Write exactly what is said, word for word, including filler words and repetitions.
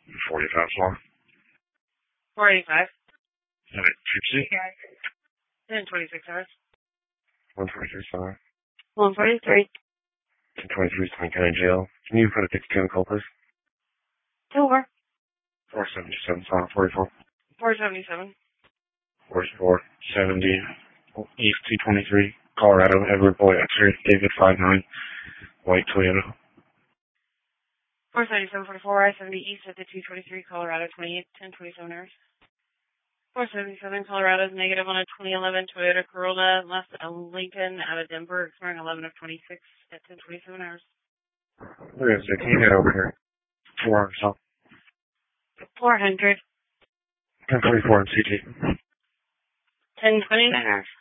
forty-five floor. four eighty-five. Is it Gypsy? ten twenty-six hours. one forty-three star. one forty-three. ten twenty-three Saint County Jail. Can you put a ticket to the call, please? Silver. four seventy-seven, South forty-four. four seventy-seven. forty-four seventy, East two twenty-three, Colorado, Edward Boy, X-ray, David five nine, white Toyota. four seventy-seven forty-four, I seventy East at the two twenty-three, Colorado, twenty-eight, ten twenty-seven hours. four seventy-seven, Colorado is negative on a twenty eleven Toyota Corolla, left a Lincoln out of Denver, expiring eleven of twenty-six at ten twenty-seven hours. Look at this, can you get over here? four hundred, so. four hundred. ten thirty-four in C T. ten twenty-nine hours.